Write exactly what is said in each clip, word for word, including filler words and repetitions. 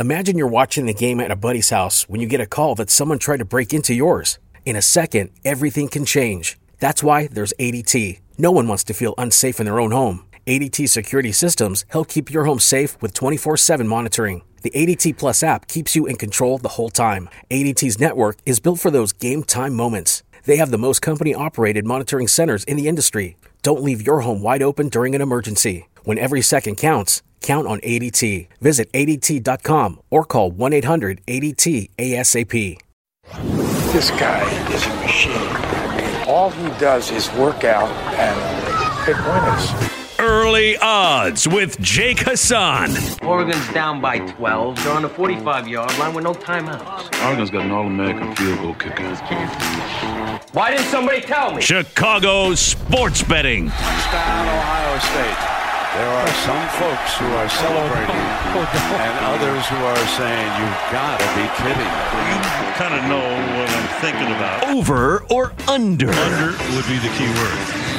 Imagine you're watching the game at a buddy's house when you get a call that someone tried to break into yours. In a second, everything can change. That's why there's A D T. No one wants to feel unsafe in their own home. A D T security systems help keep your home safe with twenty-four seven monitoring. The A D T Plus app keeps you in control the whole time. A D T's network is built for those game time moments. They have the most company-operated monitoring centers in the industry. Don't leave your home wide open during an emergency. When every second counts, count on A D T. Visit A D T dot com or call one eight hundred A D T A S A P. This guy is a machine. I mean, all he does is work out and pick winners. Early Odds with Jake Hassan. Oregon's down by twelve. They're on the forty-five-yard line with no timeouts. Oregon's got an All-American field goal kicker. Why didn't somebody tell me? Chicago sports betting. Touchdown, Ohio State. There are some folks who are celebrating and others who are saying, you've got to be kidding me. You kind of know what I'm thinking about. Over or under? Under would be the key word.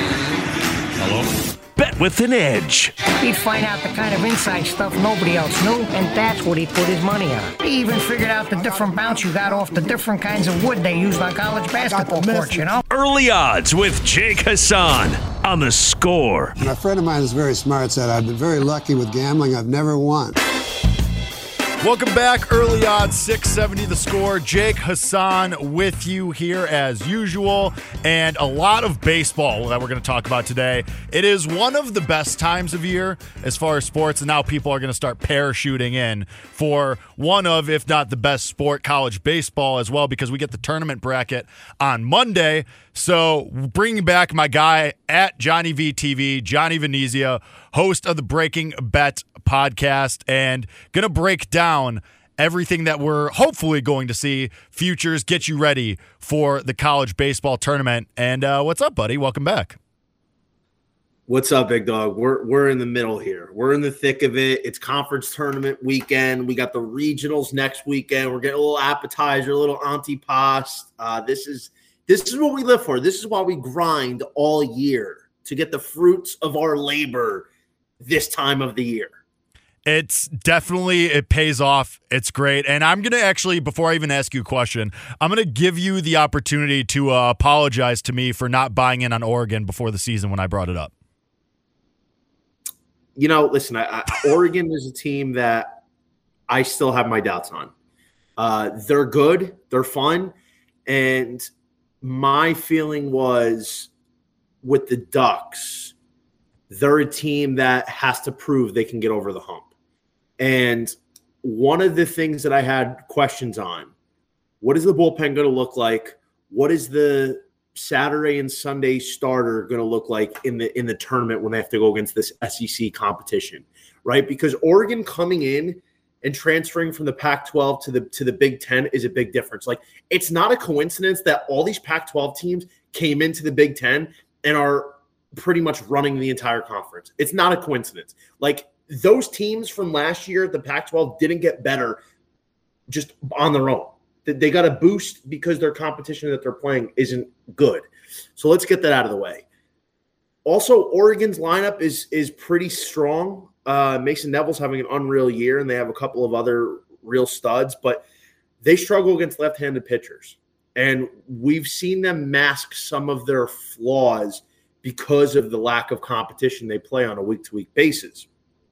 Hello? Bet with an edge. He'd find out the kind of inside stuff nobody else knew, and that's what he'd put his money on. He even figured out the different bounce you got off the different kinds of wood they used on college basketball courts, you know? Early Odds with Jake Hassan on The Score. And a friend of mine is very smart, said, I've been very lucky with gambling. I've never won. Welcome back, Early Odds, six seventy The Score. Jake Hassan with you here as usual, and a lot of baseball that we're going to talk about today. It is one of the best times of year as far as sports, and now people are going to start parachuting in for one of, if not the best sport, college baseball as well, because we get the tournament bracket on Monday. So bringing back my guy at Johnny V T V, Johnny Venezia, host of the Breaking Bet podcast, and going to break down everything that we're hopefully going to see. Futures, get you ready for the college baseball tournament. And uh, what's up, buddy? Welcome back. What's up, big dog? We're we're in the middle here. We're in the thick of it. It's conference tournament weekend. We got the regionals next weekend. We're getting a little appetizer, a little antipasto. Uh, this is this is what we live for. This is why we grind all year, to get the fruits of our labor this time of the year. It's definitely, it pays off. It's great. And I'm going to actually, before I even ask you a question, I'm going to give you the opportunity to uh, apologize to me for not buying in on Oregon before the season when I brought it up. You know, listen, I, I, Oregon is a team that I still have my doubts on. Uh, they're good. They're fun. And my feeling was with the Ducks, they're a team that has to prove they can get over the hump. And one of the things that I had questions on, what is the bullpen going to look like? What is the Saturday and Sunday starter going to look like in the in the tournament when they have to go against this S E C competition, right? Because Oregon coming in and transferring from the Pac twelve to the to the Big Ten is a big difference. Like, it's not a coincidence that all these Pac twelve teams came into the Big Ten and are pretty much running the entire conference. It's not a coincidence. Like, those teams from last year at the Pac twelve didn't get better just on their own. They got a boost because their competition that they're playing isn't good. So let's get that out of the way. Also, Oregon's lineup is is pretty strong. Uh, Mason Neville's having an unreal year, and they have a couple of other real studs, but they struggle against left-handed pitchers. And we've seen them mask some of their flaws because of the lack of competition they play on a week-to-week basis.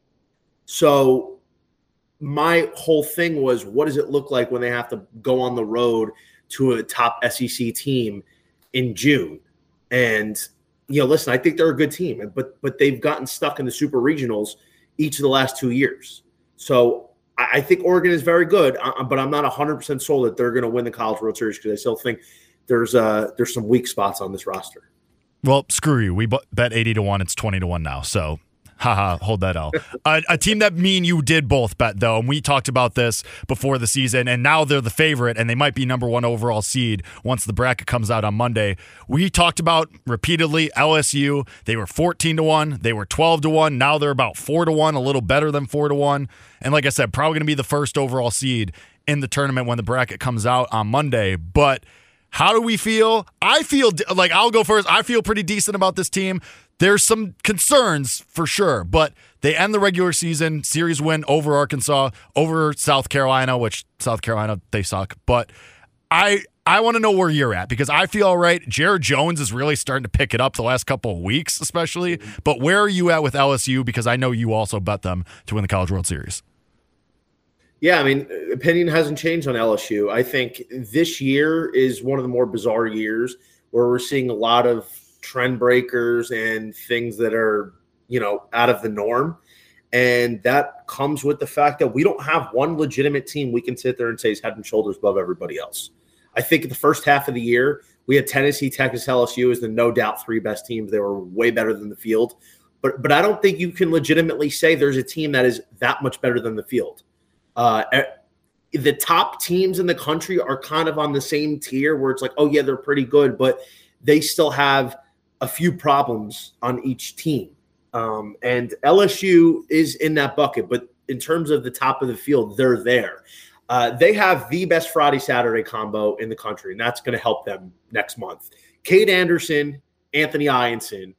So my whole thing was, what does it look like when they have to go on the road to a top S E C team in June? And, you know, listen, I think they're a good team, but but they've gotten stuck in the super regionals each of the last two years. So I, I think Oregon is very good, but I'm not one hundred percent sold that they're going to win the College World Series because I still think there's uh, there's some weak spots on this roster. Well, screw you. We bet eighty to one. It's twenty to one now. So, haha, hold that L. a, a team that me and you did both bet, though, and we talked about this before the season, and now they're the favorite, and they might be number one overall seed once the bracket comes out on Monday. We talked about repeatedly L S U. They were fourteen to one. They were twelve to one. Now they're about four to one, a little better than four to one. And like I said, probably going to be the first overall seed in the tournament when the bracket comes out on Monday. But how do we feel? I feel like, I'll go first. I feel pretty decent about this team. there's some concerns for sure, but they end the regular season series win over Arkansas, over South Carolina, which South Carolina, they suck. But I I want to know where you're at because I feel all right. Jared Jones is really starting to pick it up the last couple of weeks, especially. But where are you at with L S U? Because I know you also bet them to win the College World Series. Yeah, I mean, opinion hasn't changed on L S U. I think this year is one of the more bizarre years where we're seeing a lot of trend breakers and things that are, you know, out of the norm. And that comes with the fact that we don't have one legitimate team we can sit there and say is head and shoulders above everybody else. I think the first half of the year, we had Tennessee, Texas, L S U as the no doubt three best teams. They were way better than the field. But but I don't think you can legitimately say there's a team that is that much better than the field. Uh, the top teams in the country are kind of on the same tier where it's like, oh, yeah, they're pretty good, but they still have a few problems on each team. Um, and L S U is in that bucket, but in terms of the top of the field, they're there. Uh, they have the best Friday-Saturday combo in the country, and that's going to help them next month. Cade Anderson, Anthony Ianson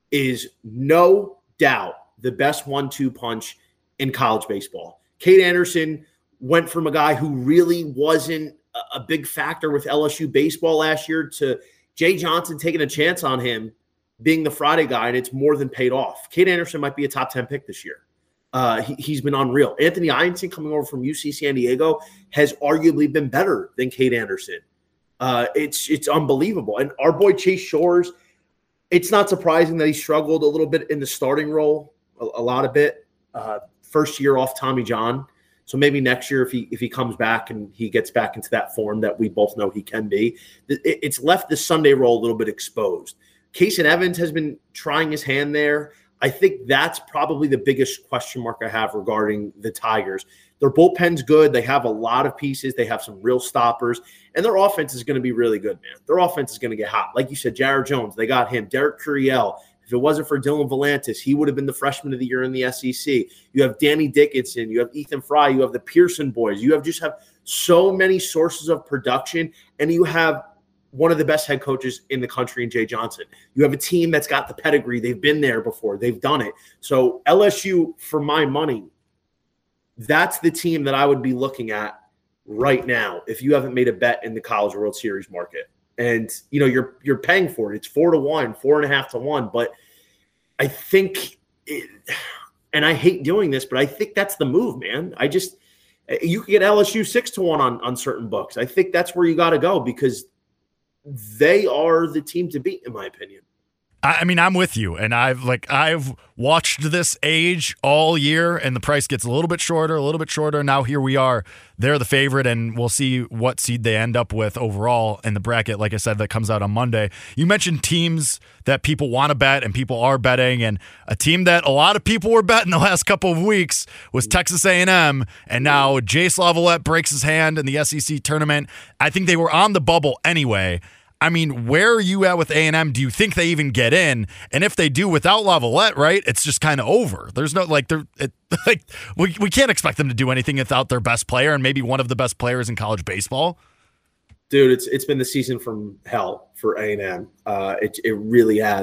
is no doubt the best one two punch in college baseball. Cade Anderson went from a guy who really wasn't a big factor with L S U baseball last year to Jay Johnson taking a chance on him being the Friday guy, and it's more than paid off. Cade Anderson might be a top ten pick this year. Uh, he, he's been unreal. Anthony Ianson coming over from U C San Diego has arguably been better than Cade Anderson. Uh, it's it's unbelievable. And our boy Chase Shores, it's not surprising that he struggled a little bit in the starting role, a, a lot of it. Uh, first year off Tommy John. So maybe next year if he if he comes back and he gets back into that form that we both know he can be, it, it's left the Sunday role a little bit exposed. Casey Evans has been trying his hand there. I think that's probably the biggest question mark I have regarding the Tigers. Their bullpen's good. They have a lot of pieces. They have some real stoppers. And their offense is going to be really good, man. Their offense is going to get hot. Like you said, Jared Jones, they got him. Derek Curiel. If it wasn't for Dylan Volantis, he would have been the freshman of the year in the S E C. You have Danny Dickinson. You have Ethan Fry. You have the Pearson boys. You have just have so many sources of production, and you have one of the best head coaches in the country in Jay Johnson. You have a team that's got the pedigree. They've been there before. They've done it. So L S U, for my money, that's the team that I would be looking at right now if you haven't made a bet in the College World Series market. And, you know, you're you're paying for it. It's four to one, four and a half to one. But I think it, and I hate doing this, but I think that's the move, man. I just – you can get L S U six to one on, on certain books. I think that's where you got to go because – they are the team to beat, in my opinion. I mean, I'm with you, and I've like I've watched this age all year, and the price gets a little bit shorter, a little bit shorter. Now here we are; they're the favorite, and we'll see what seed they end up with overall in the bracket. Like I said, that comes out on Monday. You mentioned teams that people want to bet and people are betting, and a team that a lot of people were betting the last couple of weeks was Texas A and M, and now Jace Lavalette breaks his hand in the S E C tournament. I think they were on the bubble anyway. I mean, where are you at with A and M? Do you think they even get in? And if they do without Lavalette, right, it's just kind of over. There's no, like, they're, it, like we, we can't expect them to do anything without their best player and maybe one of the best players in college baseball. Dude, it's it's been the season from hell for A and M. Uh, it, it really has.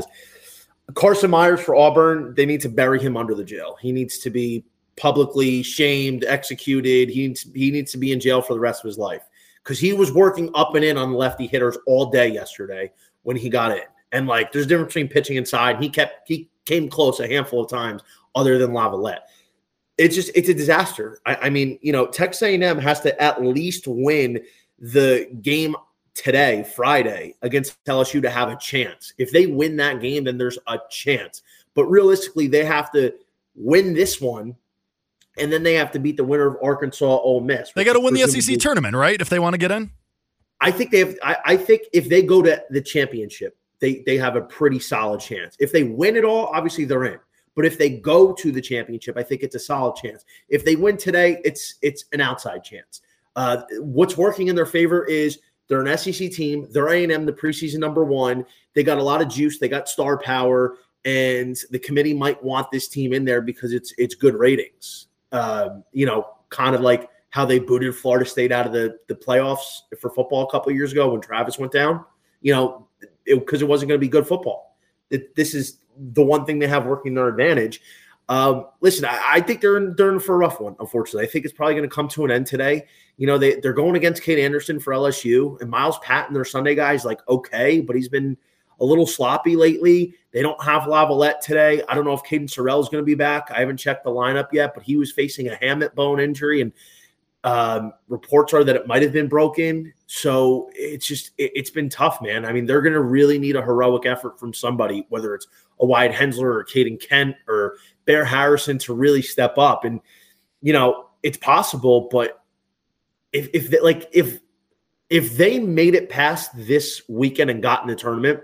Carson Myers for Auburn, they need to bury him under the jail. He needs to be publicly shamed, executed. He needs, he needs to be in jail for the rest of his life. Because he was working up and in on lefty hitters all day yesterday when he got in. And, like, there's a difference between pitching inside. He kept he came close a handful of times other than Lavalette. It's just – it's a disaster. I, I mean, you know, Texas A and M has to at least win the game today, Friday, against L S U to have a chance. If they win that game, then there's a chance. But realistically, they have to win this one. And then they have to beat the winner of Arkansas, Ole Miss. They got to win the S E C tournament, right? If they want to get in, I think they have. I, I think if they go to the championship, they they have a pretty solid chance. If they win it all, obviously they're in. But if they go to the championship, I think it's a solid chance. If they win today, it's it's an outside chance. Uh, what's working in their favor is they're an S E C team. They're A and M, the preseason number one. They got a lot of juice. They got star power, and the committee might want this team in there because it's it's good ratings. Uh, you know, kind of like how they booted Florida State out of the, the playoffs for football a couple of years ago when Travis went down, you know, because it, it wasn't going to be good football. It, this is the one thing they have working their advantage. Um, listen, I, I think they're in, they're in for a rough one, unfortunately. I think it's probably going to come to an end today. You know, they, they're going against Cade Anderson for L S U, and Miles Patton, their Sunday guy, is like, okay, but he's been a little sloppy lately. They don't have Lavalette today. I don't know if Caden Sorrell is going to be back. I haven't checked the lineup yet, but he was facing a hamate bone injury, and um, reports are that it might have been broken. So it's just it, it's been tough, man. I mean, they're going to really need a heroic effort from somebody, whether it's a Wyatt Hensler or Caden Kent or Bear Harrison, to really step up. And, you know, it's possible, but if if they, like if if they made it past this weekend and got in the tournament,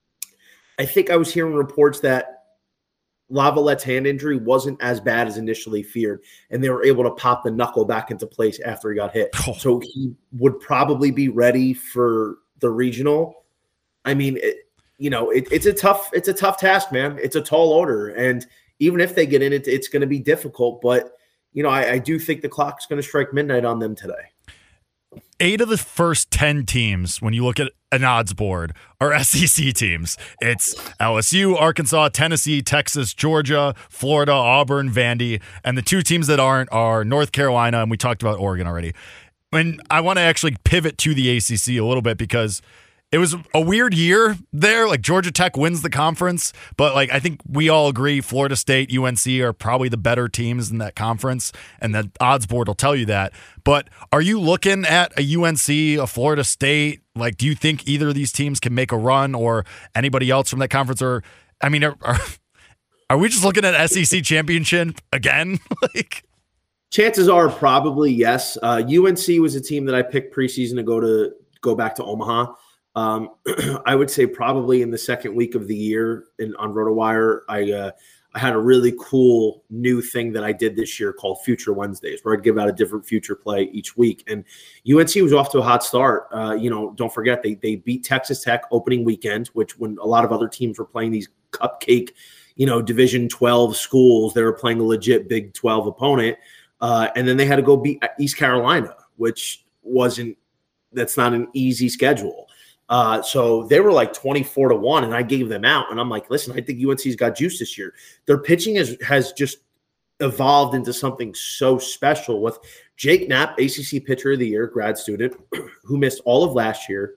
I think I was hearing reports that Lavalette's hand injury wasn't as bad as initially feared, and they were able to pop the knuckle back into place after he got hit. Oh. So he would probably be ready for the regional. I mean, it, you know, it, it's a tough, it's a tough task, man. It's a tall order, and even if they get in it, it's going to be difficult. But you know, I, I do think the clock's going to strike midnight on them today. Eight of the first ten teams, when you look at an odds board, are S E C teams. It's L S U, Arkansas, Tennessee, Texas, Georgia, Florida, Auburn, Vandy, and the two teams that aren't are North Carolina, and we talked about Oregon already. And I want to actually pivot to the A C C a little bit because it was a weird year there. Like, Georgia Tech wins the conference, but like I think we all agree Florida State, U N C are probably the better teams in that conference, and the odds board will tell you that. But are you looking at a U N C, a Florida State? Like, do you think either of these teams can make a run, or anybody else from that conference? Or, I mean, are are, are we just looking at S E C championship again? Like, chances are probably yes. Uh, U N C was a team that I picked preseason to go to go back to Omaha. Um, I would say probably in the second week of the year in, on RotoWire, I uh, I had a really cool new thing that I did this year called Future Wednesdays, where I'd give out a different future play each week. And U N C was off to a hot start. Uh, you know, don't forget they they beat Texas Tech opening weekend, which when a lot of other teams were playing these cupcake, you know, Division twelve schools, they were playing a legit Big twelve opponent. Uh, and then they had to go beat East Carolina, which wasn't that's not an easy schedule. Uh, so they were like twenty-four to one, and I gave them out. And I'm like, listen, I think U N C's got juice this year. Their pitching has, has just evolved into something so special with Jake Knapp, A C C Pitcher of the Year, grad student, who missed all of last year,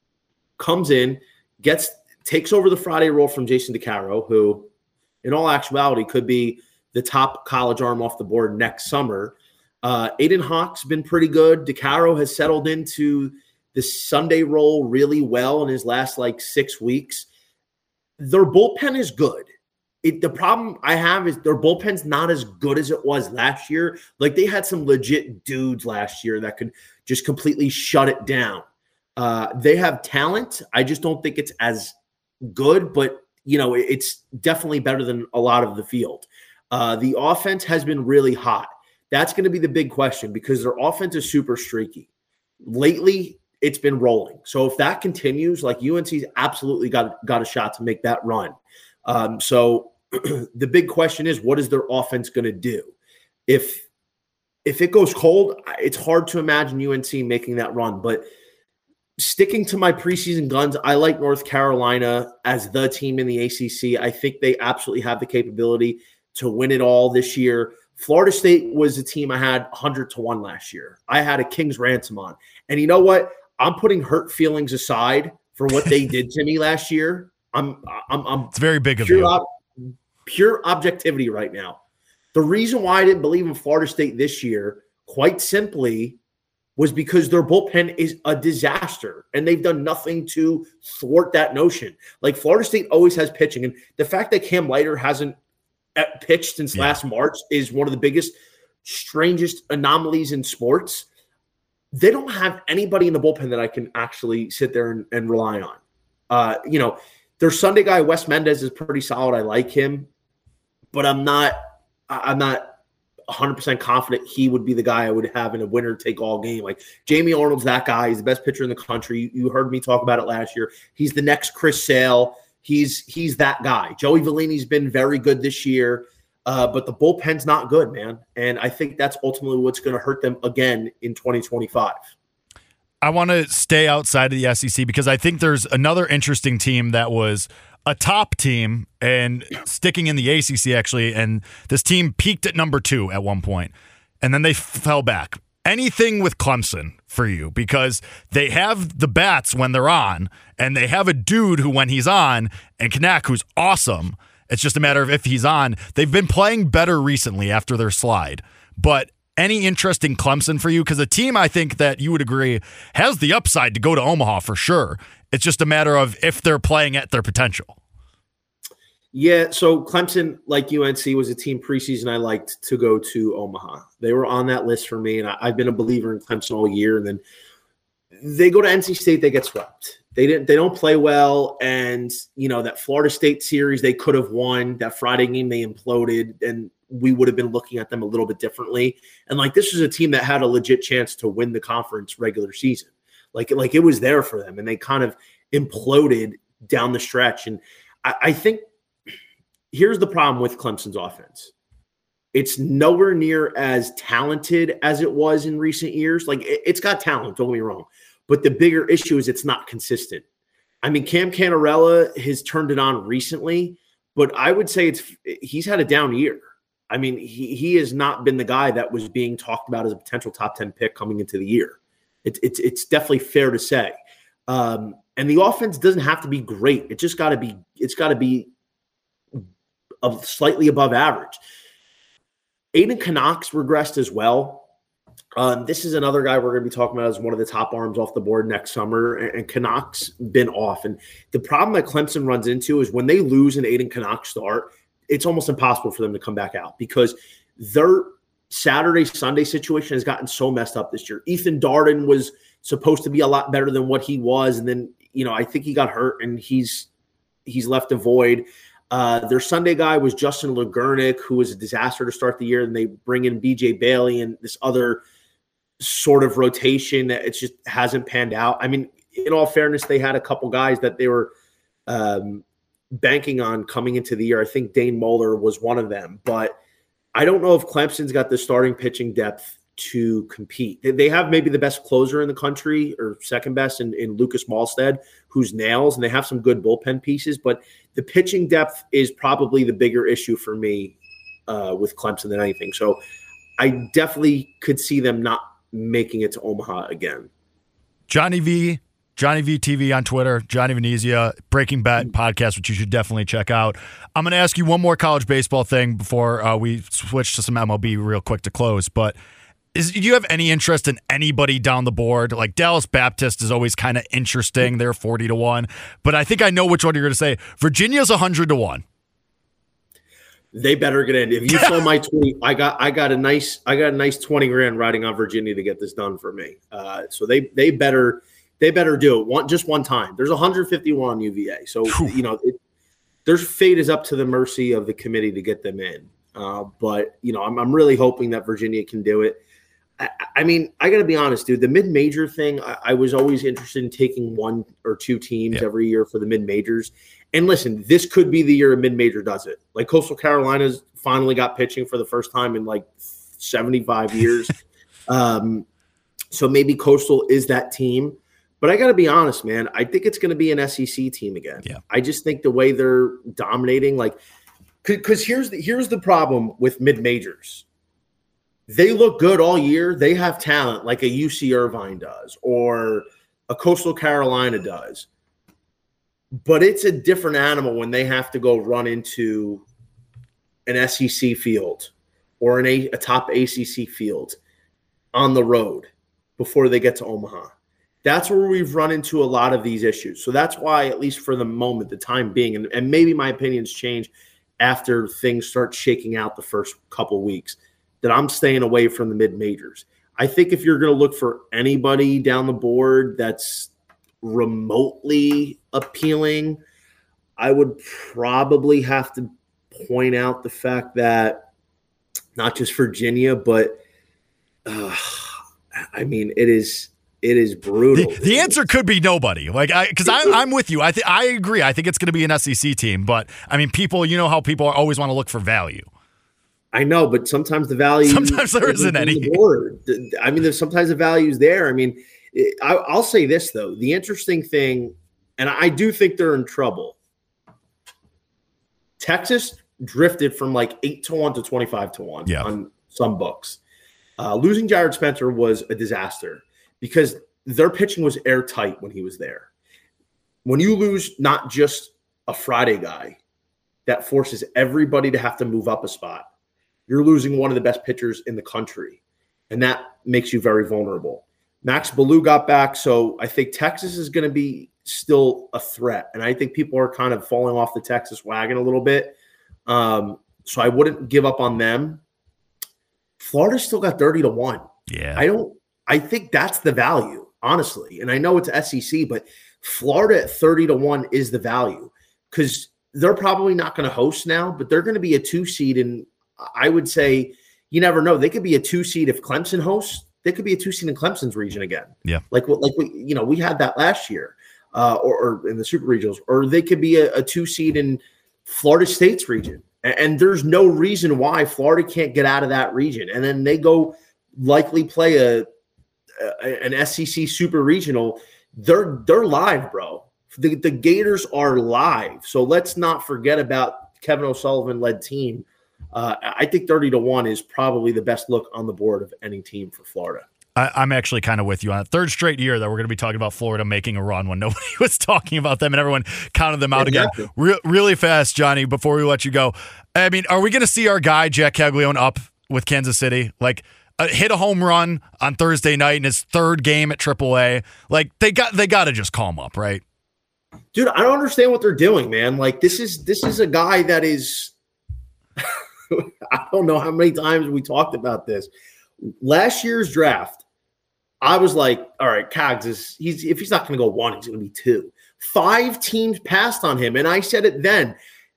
comes in, gets takes over the Friday role from Jason DeCaro, who in all actuality could be the top college arm off the board next summer. Uh, Aiden Hawk's been pretty good. DeCaro has settled into the Sunday role really well in his last like six weeks. Their bullpen is good. It, the problem I have is their bullpen's not as good as it was last year. Like, they had some legit dudes last year that could just completely shut it down. Uh, they have talent. I just don't think it's as good, but you know, it, it's definitely better than a lot of the field. Uh, the offense has been really hot. That's going to be the big question because their offense is super streaky. Lately, it's been rolling. So if that continues, like, U N C's absolutely got, got a shot to make that run. Um, so the big question is, what is their offense going to do? If if it goes cold, it's hard to imagine U N C making that run. But sticking to my preseason guns, I like North Carolina as the team in the A C C. I think they absolutely have the capability to win it all this year. Florida State was a team I had one hundred to one last year. I had a King's ransom on. And you know what? I'm putting hurt feelings aside for what they did to me last year. I'm, I'm, I'm. It's very big of you. Ob- pure objectivity right now. The reason why I didn't believe in Florida State this year, quite simply, was because their bullpen is a disaster, and they've done nothing to thwart that notion. Like, Florida State always has pitching, and the fact that Cam Leiter hasn't pitched since yeah. last March is one of the biggest, strangest anomalies in sports. They don't have anybody in the bullpen that I can actually sit there and, and rely on. Uh, you know, their Sunday guy, Wes Mendez, is pretty solid. I like him, but I'm not, I'm not one hundred percent confident he would be the guy I would have in a winner take all game. Like, Jamie Arnold's that guy. He's the best pitcher in the country. You heard me talk about it last year. He's the next Chris Sale. He's, he's that guy. Joey Vellini's been very good this year. Uh, but the bullpen's not good, man. And I think that's ultimately what's going to hurt them again in twenty twenty-five. I want to stay outside of the S E C because I think there's another interesting team that was a top team and sticking in the A C C, actually, and this team peaked at number two at one point, and then they fell back. Anything with Clemson for you, because they have the bats when they're on, and they have a dude who, when he's on, and Knack, who's awesome. It's just a matter of if he's on. They've been playing better recently after their slide. But any interest in Clemson for you? Because a team, I think that you would agree, has the upside to go to Omaha for sure. It's just a matter of if they're playing at their potential. Yeah, so Clemson, like U N C, was a team preseason I liked to go to Omaha. They were on that list for me, and I, I've been a believer in Clemson all year. And then they go to N C State, they get swept. They didn't. They don't play well, and you know that Florida State series they could have won. That Friday game they imploded, and we would have been looking at them a little bit differently. And like this was a team that had a legit chance to win the conference regular season. Like like it was there for them, and they kind of imploded down the stretch. And I, I think. Here's the problem with Clemson's offense. It's nowhere near as talented as it was in recent years. Like, it, it's got talent, don't get me wrong. But the bigger issue is it's not consistent. I mean, Cam Canarella has turned it on recently, but I would say it's he's had a down year. I mean, he, he has not been the guy that was being talked about as a potential top ten pick coming into the year. It, it's it's definitely fair to say. Um, and the offense doesn't have to be great. It just got to be. It's got to be of slightly above average. Aiden Knox regressed as well. Um, this is another guy we're going to be talking about as one of the top arms off the board next summer, and, and Knox been off. And the problem that Clemson runs into is when they lose an Aiden Knox start, it's almost impossible for them to come back out because their Saturday, Sunday situation has gotten so messed up this year. Ethan Darden was supposed to be a lot better than what he was, and then, you know, I think he got hurt, and he's he's left a void. Uh, their Sunday guy was Justin Legurnick, who was a disaster to start the year, and they bring in B J Bailey and this other sort of rotation that it just hasn't panned out. I mean, in all fairness, they had a couple guys that they were um, banking on coming into the year. I think Dane Moeller was one of them, but I don't know if Clemson's got the starting pitching depth to compete. They have maybe the best closer in the country, or second best, in, in Lucas Malstead, who's nails, and they have some good bullpen pieces, but the pitching depth is probably the bigger issue for me uh, with Clemson than anything. So I definitely could see them not making it to Omaha again. Johnny V, Johnny V T V on Twitter, Johnny Venezia, Breaking Bet podcast, which you should definitely check out. I'm going to ask you one more college baseball thing before uh, we switch to some M L B real quick to close, but Is, do you have any interest in anybody down the board? Like Dallas Baptist is always kind of interesting. They're forty to one. But I think I know which one you're going to say. Virginia's one hundred to one. They better get in. If you saw my tweet, I got I got a nice I got a nice twenty grand riding on Virginia to get this done for me. Uh, so they they better they better do it one just one time. There's one hundred fifty-one on U V A. So Whew. you know it, their fate is up to the mercy of the committee to get them in. Uh, but you know I'm I'm really hoping that Virginia can do it. I mean, I got to be honest, dude. The mid-major thing, I, I was always interested in taking one or two teams yeah. every year for the mid-majors. And listen, this could be the year a mid-major does it. Like Coastal Carolina's finally got pitching for the first time in like seventy-five years. um, so maybe Coastal is that team. But I got to be honest, man. I think it's going to be an S E C team again. Yeah. I just think the way they're dominating, like, because here's the, here's the problem with mid-majors. They look good all year. They have talent like a U C Irvine does or a Coastal Carolina does. But it's a different animal when they have to go run into an S E C field or an a, a top A C C field on the road before they get to Omaha. That's where we've run into a lot of these issues. So that's why, at least for the moment, the time being, and, and maybe my opinions change after things start shaking out the first couple weeks, that I'm staying away from the mid-majors. I think if you're going to look for anybody down the board that's remotely appealing, I would probably have to point out the fact that not just Virginia, but uh, I mean, it is it is brutal. The, the answer could be nobody. Like, I because I'm with you. I think I agree. I think it's going to be an S E C team, but I mean, people, you know how people always want to look for value. I know, but sometimes the value sometimes there isn't any. The I mean, there's sometimes the value is there. I mean, it, I, I'll say this though: the interesting thing, and I do think they're in trouble. Texas drifted from like eight to one to twenty-five to one yeah. on some books. Uh, losing Jared Spencer was a disaster because their pitching was airtight when he was there. When you lose not just a Friday guy that forces everybody to have to move up a spot, you're losing one of the best pitchers in the country, and that makes you very vulnerable. Max Ballou got back, so I think Texas is going to be still a threat, and I think people are kind of falling off the Texas wagon a little bit. Um, so I wouldn't give up on them. Florida still got thirty to one. Yeah. I don't I think that's the value, honestly. And I know it's S E C, but Florida at thirty to one is the value because they're probably not going to host now, but they're going to be a two seed. And I would say you never know. They could be a two seed if Clemson hosts. They could be a two seed in Clemson's region again. Yeah. Like what, like we, you know, we had that last year uh, or, or in the Super Regionals, or they could be a, a two seed in Florida State's region. And, and there's no reason why Florida can't get out of that region. And then they go likely play a, a an S E C Super Regional. They're they're live, bro. The, the Gators are live. So let's not forget about Kevin O'Sullivan-led team. Uh, I think thirty to one is probably the best look on the board of any team for Florida. I, I'm actually kind of with you on it. Third straight year that we're going to be talking about Florida making a run when nobody was talking about them and everyone counted them out exactly. again. Re- really fast, Johnny, before we let you go. I mean, are we going to see our guy, Jack Caglione, up with Kansas City? Like, uh, hit a home run on Thursday night in his third game at triple A. Like, they got they got to just call him up, right? Dude, I don't understand what they're doing, man. Like, this is this is a guy that is – I don't know how many times we talked about this. Last year's draft, I was like, all right, Cags is he's if he's not going to go one, he's going to be two. Five teams passed on him, and I said it then.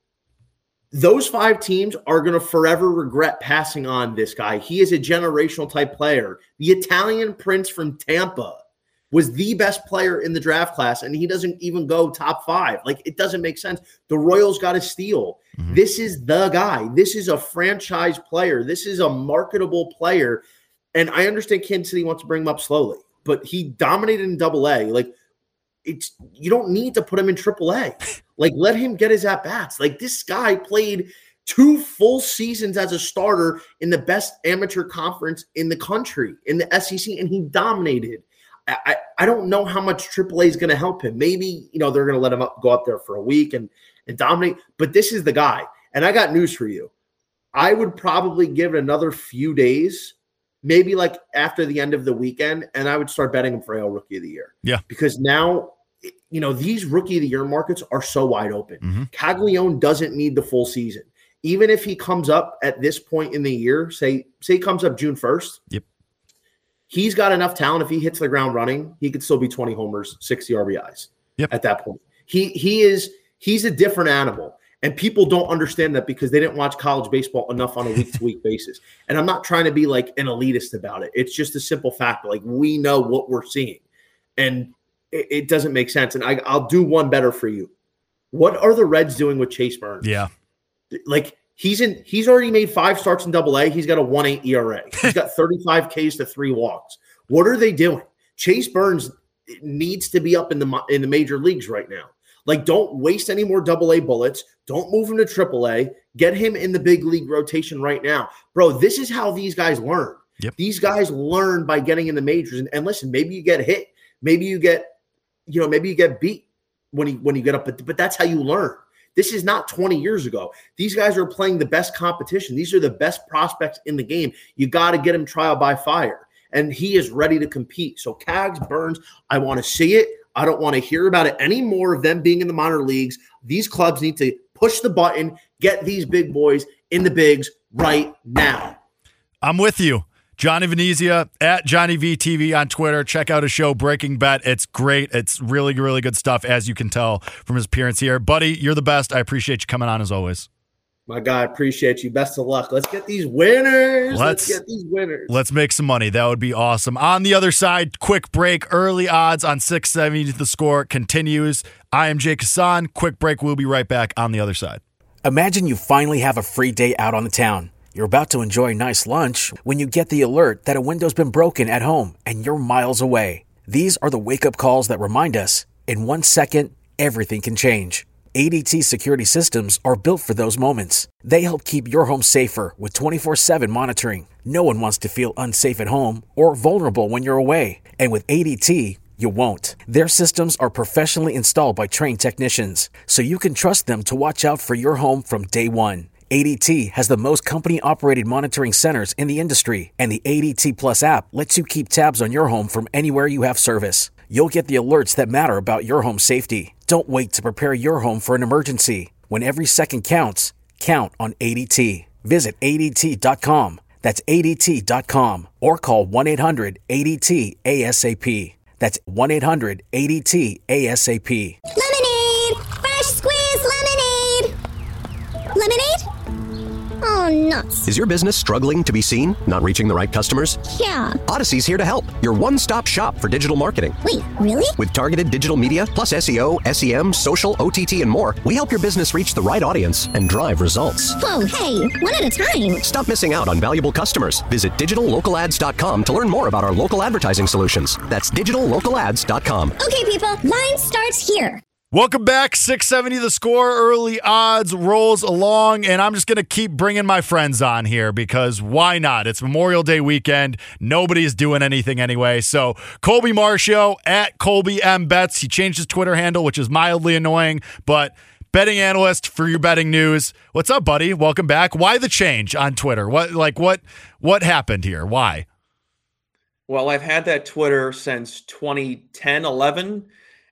Those five teams are going to forever regret passing on this guy. He is a generational type player. The Italian prince from Tampa was the best player in the draft class, and he doesn't even go top five. Like, it doesn't make sense. The Royals got a steal. Mm-hmm. This is the guy. This is a franchise player. This is a marketable player. And I understand Kansas City wants to bring him up slowly, but he dominated in double A. Like, it's you don't need to put him in triple A. Like, let him get his at-bats. Like, this guy played two full seasons as a starter in the best amateur conference in the country, in the S E C, and he dominated. I, I don't know how much triple A is going to help him. Maybe, you know, they're going to let him up, go up there for a week and, and dominate. But this is the guy. And I got news for you. I would probably give it another few days, maybe like after the end of the weekend, and I would start betting him for A L Rookie of the Year. Yeah. Because now, you know, these Rookie of the Year markets are so wide open. Mm-hmm. Caglione doesn't need the full season. Even if he comes up at this point in the year, say, say he comes up June first. Yep. He's got enough talent. If he hits the ground running, he could still be twenty homers, sixty R B Is yep. at that point. He he is he's a different animal, and people don't understand that because they didn't watch college baseball enough on a week-to-week basis. And I'm not trying to be like an elitist about it. It's just a simple fact. Like, we know what we're seeing, and it, it doesn't make sense. And I, I'll do one better for you. What are the Reds doing with Chase Burns? Yeah, like. He's in. He's already made five starts in double A. He's got a one point eight E R A. He's got thirty-five Ks to three walks. What are they doing? Chase Burns needs to be up in the in the major leagues right now. Like, don't waste any more double A bullets. Don't move him to triple A. Get him in the big league rotation right now. Bro, this is how these guys learn. Yep. These guys learn by getting in the majors. And, and listen, maybe you get hit. Maybe you get, you know, maybe you get beat when you when you get up. But, but that's how you learn. This is not twenty years ago. These guys are playing the best competition. These are the best prospects in the game. You got to get him trial by fire. And he is ready to compete. So Cags, Burns, I want to see it. I don't want to hear about it any more of them being in the minor leagues. These clubs need to push the button, get these big boys in the bigs right now. I'm with you. Johnny Venezia at Johnny V T V on Twitter. Check out his show, Breaking Bet. It's great. It's really, really good stuff, as you can tell from his appearance here. Buddy, you're the best. I appreciate you coming on as always. My God, appreciate you. Best of luck. Let's get these winners. Let's, let's get these winners. Let's make some money. That would be awesome. On the other side, quick break. Early odds on six seventy. The Score continues. I am Jake Hassan. Quick break. We'll be right back on the other side. Imagine you finally have a free day out on the town. You're about to enjoy a nice lunch when you get the alert that a window's been broken at home and you're miles away. These are the wake-up calls that remind us, in one second, everything can change. A D T security systems are built for those moments. They help keep your home safer with twenty-four seven monitoring. No one wants to feel unsafe at home or vulnerable when you're away. And with A D T, you won't. Their systems are professionally installed by trained technicians, so you can trust them to watch out for your home from day one. A D T has the most company-operated monitoring centers in the industry, and the A D T Plus app lets you keep tabs on your home from anywhere you have service. You'll get the alerts that matter about your home safety. Don't wait to prepare your home for an emergency. When every second counts, count on A D T. Visit A D T dot com. That's A D T dot com. Or call one eight hundred A D T A S A P. That's one eight hundred A D T A S A P. Lemonade! Fresh squeezed lemonade! Lemonade? Oh, nuts. Is your business struggling to be seen? Not reaching the right customers? Yeah. Odyssey's here to help. Your one-stop shop for digital marketing. Wait, really? With targeted digital media, plus S E O, S E M, social, O T T, and more, we help your business reach the right audience and drive results. Whoa, hey, one at a time. Stop missing out on valuable customers. Visit digital local ads dot com to learn more about our local advertising solutions. That's digital local ads dot com. Okay, people, line starts here. Welcome back. six seventy The Score. Early odds rolls along, and I'm just going to keep bringing my friends on here because why not? It's Memorial Day weekend. Nobody's doing anything anyway. So Colby Marcio at Colby M Bets. He changed his Twitter handle, which is mildly annoying, but betting analyst for your betting news. What's up, buddy? Welcome back. Why the change on Twitter? What like what what happened here? Why? Well, I've had that Twitter since twenty ten, eleven.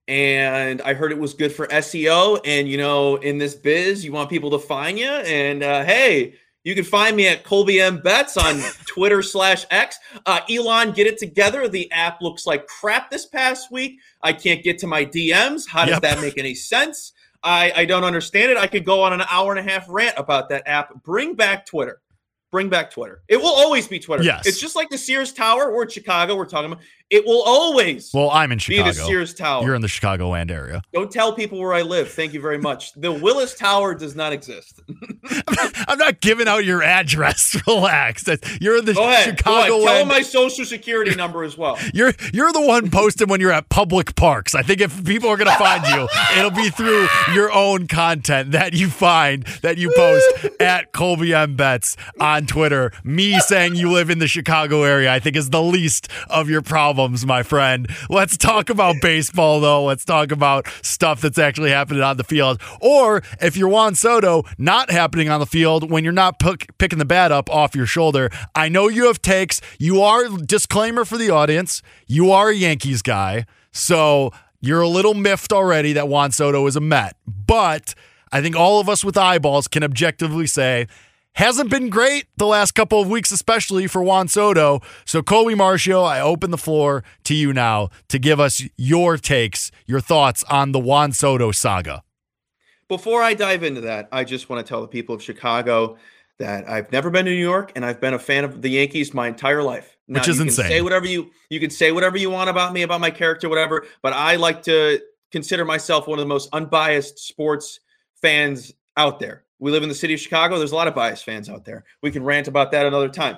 And I heard it was good for S E O. And, you know, in this biz, you want people to find you. And, uh, hey, you can find me at Colby M Bets on Twitter slash X. Uh, Elon, get it together. The app looks like crap this past week. I can't get to my D Ms. How does yep. that make any sense? I, I don't understand it. I could go on an hour and a half rant about that app. Bring back Twitter. Bring back Twitter. It will always be Twitter. Yes. It's just like the Sears Tower. We're in Chicago. We're talking about it will always well, I'm in Chicago. be the Sears Tower. You're in the Chicagoland area. Don't tell people where I live. Thank you very much. The Willis Tower does not exist. I'm not giving out your address. Relax. You're in the go ahead, Chicago. Go ahead. Tell them my social security number as well. You're you're the one posting when you're at public parks. I think if people are going to find you, it'll be through your own content that you find that you post at Colby M Bets on Twitter. Me saying you live in the Chicago area, I think, is the least of your problems, my friend. Let's talk about baseball, though. Let's talk about stuff that's actually happening on the field. Or if you're Juan Soto, not happening on the field when you're not p- picking the bat up off your shoulder. I know you have takes. You are, disclaimer for the audience, you are a Yankees guy. So you're a little miffed already that Juan Soto is a Met. But I think all of us with eyeballs can objectively say, hasn't been great the last couple of weeks, especially for Juan Soto. So, Colby Marcio, I open the floor to you now to give us your takes, your thoughts on the Juan Soto saga. Before I dive into that, I just want to tell the people of Chicago that I've never been to New York, and I've been a fan of the Yankees my entire life. Now, Which is you can insane. Say whatever you you can say whatever you want about me, about my character, whatever. But I like to consider myself one of the most unbiased sports fans out there. We live in the city of Chicago. There's a lot of biased fans out there. We can rant about that another time.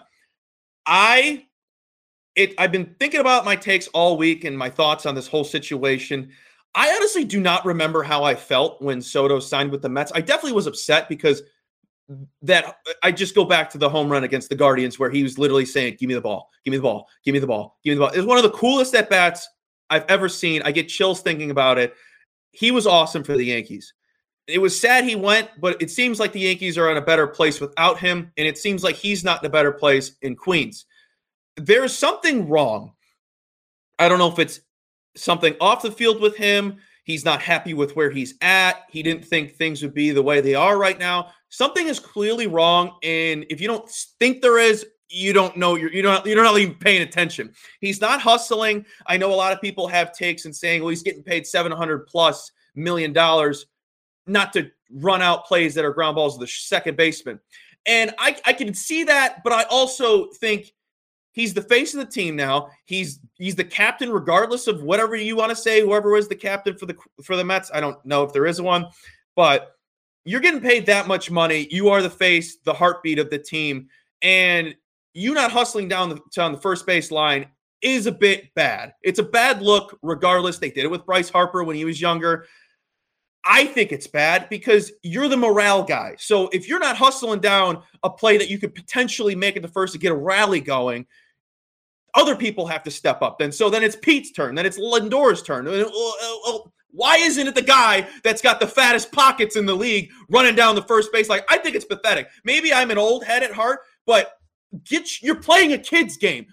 I, it, I've been thinking about my takes all week and my thoughts on this whole situation. I honestly do not remember how I felt when Soto signed with the Mets. I definitely was upset because that I just go back to the home run against the Guardians where he was literally saying, give me the ball, give me the ball, give me the ball, give me the ball. It was one of the coolest at-bats I've ever seen. I get chills thinking about it. He was awesome for the Yankees. It was sad he went, but it seems like the Yankees are in a better place without him, and it seems like he's not in a better place in Queens. There's something wrong. I don't know if it's something off the field with him. He's not happy with where he's at. He didn't think things would be the way they are right now. Something is clearly wrong, and if you don't think there is, you don't know. You're you don't you're not even paying attention. He's not hustling. I know a lot of people have takes and saying, well, he's getting paid seven hundred plus million dollars. Not to run out plays that are ground balls to the second baseman. And I, I can see that, but I also think he's the face of the team now. He's he's the captain, regardless of whatever you want to say, whoever is the captain for the for the Mets. I don't know if there is one, but you're getting paid that much money. You are the face, the heartbeat of the team. And you not hustling down the, down the first base line is a bit bad. It's a bad look regardless. They did it with Bryce Harper when he was younger. I think it's bad because you're the morale guy. So if you're not hustling down a play that you could potentially make at the first to get a rally going, other people have to step up. Then so then it's Pete's turn. Then it's Lindor's turn. Why isn't it the guy that's got the fattest pockets in the league running down the first base? Like, I think it's pathetic. Maybe I'm an old head at heart, but get you're playing a kid's game.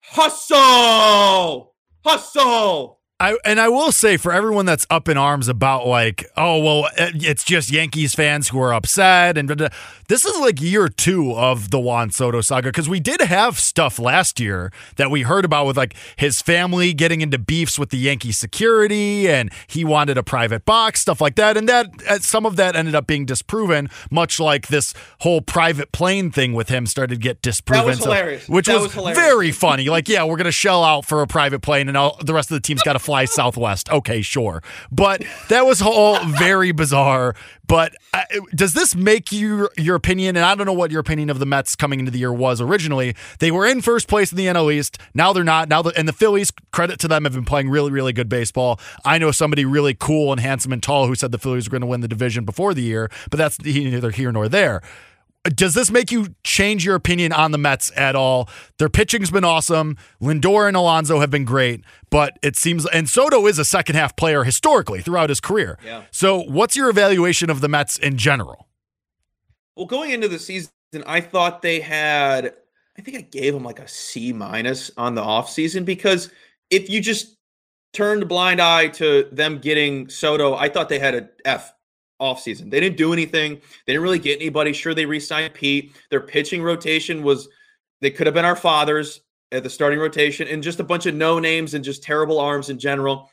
Hustle, hustle. I, and I will say for everyone that's up in arms about like, oh, well, it's just Yankees fans who are upset. And this is like year two of the Juan Soto saga because we did have stuff last year that we heard about with like his family getting into beefs with the Yankee security and he wanted a private box, stuff like that. And that some of that ended up being disproven, much like this whole private plane thing with him started to get disproven. That was so, hilarious. Which that was, was hilarious. very funny. Like, yeah, we're going to shell out for a private plane and all, the rest of the team's got to fly Southwest. Okay, sure. But that was all very bizarre. But uh, does this make you your opinion? And I don't know what your opinion of the Mets coming into the year was originally. They were in first place in the N L East. Now they're not. Now the, and the Phillies, credit to them, have been playing really, really good baseball. I know somebody really cool and handsome and tall who said the Phillies were going to win the division before the year, but that's neither here nor there. Does this make you change your opinion on the Mets at all? Their pitching's been awesome. Lindor and Alonso have been great, but it seems, and Soto is a second half player historically throughout his career. Yeah. So what's your evaluation of the Mets in general? Well, going into the season, I thought they had, I think I gave them like a C minus on the offseason because if you just turned a blind eye to them getting Soto, I thought they had an F. Offseason. They didn't do anything. They didn't really get anybody. Sure, they re-signed Pete. Their pitching rotation was, they could have been our fathers at the starting rotation and just a bunch of no names and just terrible arms in general.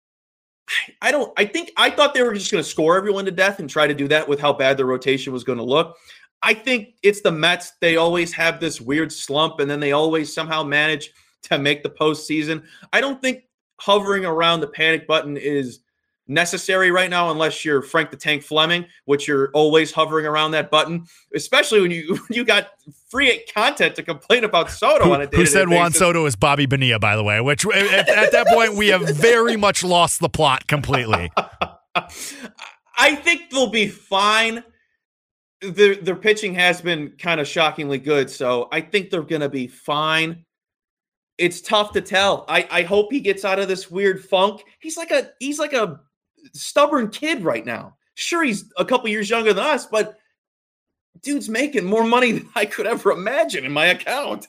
I, I don't, I think, I thought they were just going to score everyone to death and try to do that with how bad the rotation was going to look. I think it's the Mets. They always have this weird slump and then they always somehow manage to make the postseason. I don't think hovering around the panic button is necessary right now unless you're Frank the Tank Fleming, which you're always hovering around that button, especially when you you got free content to complain about Soto who, on a day-to-day Who said basis. Juan Soto is Bobby Bonilla, by the way, which at, at that point we have very much lost the plot completely. I think they'll be fine. Their, their pitching has been kind of shockingly good, so I think they're going to be fine. It's tough to tell. I, I hope he gets out of this weird funk. He's like a he's like a stubborn kid right now. Sure, he's a couple years younger than us, but dude's making more money than I could ever imagine in my account.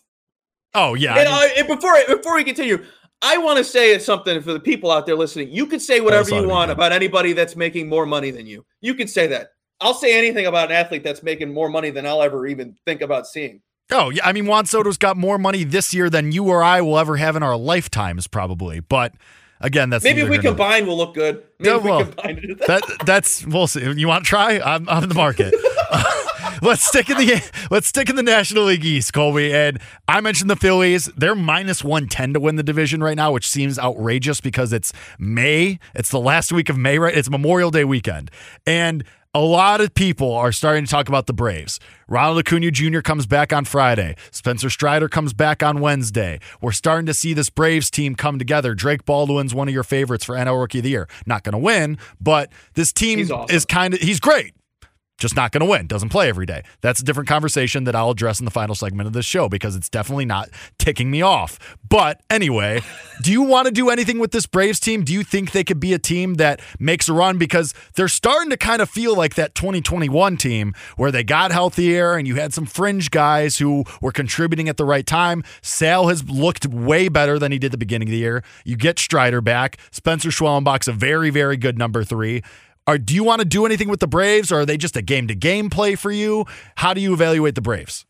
Oh yeah. And, I mean, uh, and before before we continue, I want to say something for the people out there listening. You can say whatever you want about anybody that's making more money than you. You can say that. I'll say anything about an athlete that's making more money than I'll ever even think about seeing. Oh, yeah. I mean, Juan Soto's got more money this year than you or I will ever have in our lifetimes, probably. But again, that's maybe if we combine, we'll look good. Maybe yeah, if we well, combine that that's we'll see. You want to try? I'm I'm in the market. uh, let's stick in the let's stick in the National League East, Colby. And I mentioned the Phillies. They're minus one ten to win the division right now, which seems outrageous because it's May. It's the last week of May, right? It's Memorial Day weekend, and a lot of people are starting to talk about the Braves. Ronald Acuna Junior comes back on Friday. Spencer Strider comes back on Wednesday. We're starting to see this Braves team come together. Drake Baldwin's one of your favorites for N L Rookie of the Year. Not going to win, but this team awesome. is kind of, he's great. Just not going to win. Doesn't play every day. That's a different conversation that I'll address in the final segment of this show because it's definitely not ticking me off. But anyway, do you want to do anything with this Braves team? Do you think they could be a team that makes a run? Because they're starting to kind of feel like that twenty twenty-one team where they got healthier and you had some fringe guys who were contributing at the right time. Sale has looked way better than he did at the beginning of the year. You get Strider back. Spencer Schwellenbach's a very, very good number three. Or do you want to do anything with the Braves, or are they just a game-to-game play for you? How do you evaluate the Braves?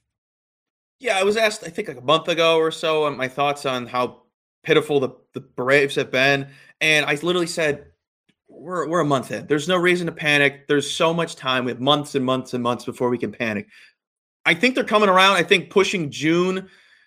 Yeah, I was asked, I think like a month ago or so, on my thoughts on how pitiful the, the Braves have been. And I literally said, we're, we're a month in. There's no reason to panic. There's so much time. We have months and months and months before we can panic. I think they're coming around. I think pushing June,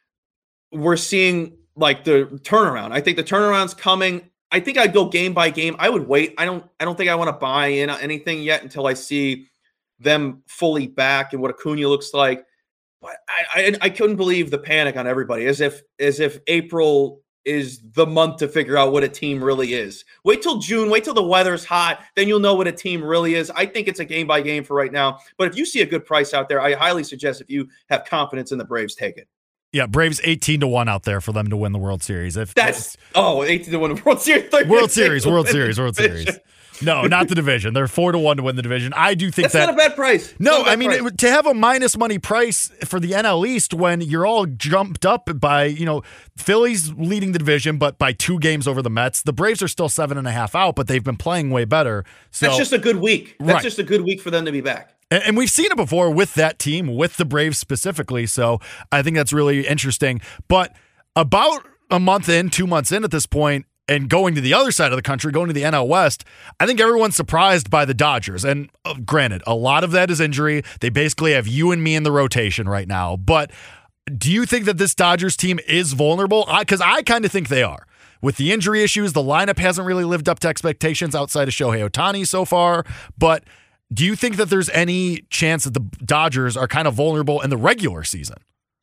we're seeing like the turnaround. I think the turnaround's coming. I think I'd go game by game. I would wait. I don't I don't think I want to buy in on anything yet until I see them fully back and what Acuna looks like. But I, I I couldn't believe the panic on everybody, as if as if April is the month to figure out what a team really is. Wait till June, wait till the weather's hot, then you'll know what a team really is. I think it's a game by game for right now. But if you see a good price out there, I highly suggest if you have confidence in the Braves, take it. Yeah, Braves eighteen to one out there for them to win the World Series. If That's oh, eighteen to one World Series. World Series, World Series, World Series. No, not the division. They're four to one to win the division. I do think That's that not a bad price. No, bad I mean price. it, to have a minus money price for the N L East when you're all jumped up by, you know, Phillies leading the division, but by two games over the Mets. The Braves are still seven and a half out, but they've been playing way better. So that's just a good week. That's right. just a good week for them to be back. And, and we've seen it before with that team, with the Braves specifically. So I think that's really interesting. But about a month in, two months in at this point, and going to the other side of the country, going to the N L West, I think everyone's surprised by the Dodgers. And uh, granted, a lot of that is injury. They basically have you and me in the rotation right now. But do you think that this Dodgers team is vulnerable? Because I, I kind of think they are. With the injury issues, the lineup hasn't really lived up to expectations outside of Shohei Ohtani so far. But do you think that there's any chance that the Dodgers are kind of vulnerable in the regular season?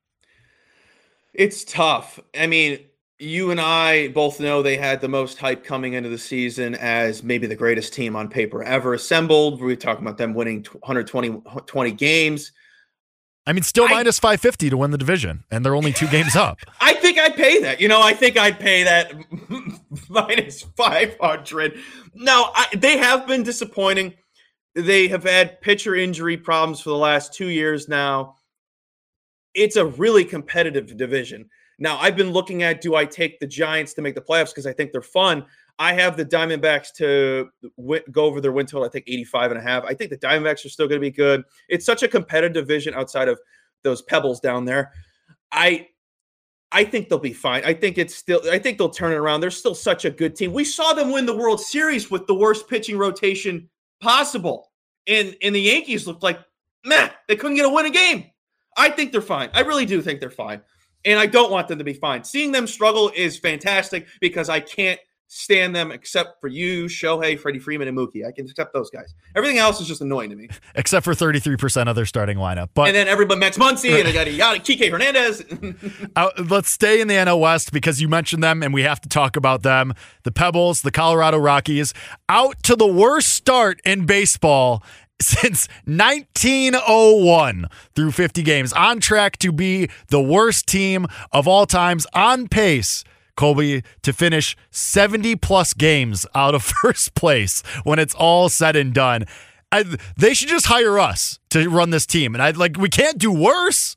It's tough. I mean, you and I both know they had the most hype coming into the season as maybe the greatest team on paper ever assembled. We were talking about them winning one hundred twenty, twenty games. I mean, still I, minus five fifty to win the division, and they're only two games up. I think I'd pay that. You know, I think I'd pay that minus five hundred. Now, I, they have been disappointing. They have had pitcher injury problems for the last two years now. It's a really competitive division. Now, I've been looking at, do I take the Giants to make the playoffs because I think they're fun? I have the Diamondbacks to w- go over their win total, I think eighty-five and a half. I think the Diamondbacks are still going to be good. It's such a competitive division outside of those pebbles down there. I I think they'll be fine. I think it's still, I think they'll turn it around. They're still such a good team. We saw them win the World Series with the worst pitching rotation possible. And, and the Yankees looked like, meh, they couldn't get a win a game. I think they're fine. I really do think they're fine. And I don't want them to be fine. Seeing them struggle is fantastic because I can't stand them except for you, Shohei, Freddie Freeman, and Mookie. I can accept those guys. Everything else is just annoying to me. Except for thirty-three percent of their starting lineup. But and then everybody, Max Muncy, and I got yada, Kike Hernandez. uh, let's stay in the N L West because you mentioned them and we have to talk about them. The Pebbles, the Colorado Rockies, out to the worst start in baseball since nineteen oh one through fifty games, on track to be the worst team of all times, on pace, Colby, to finish seventy plus games out of first place when it's all said and done. I, they should just hire us to run this team. And I like, we can't do worse.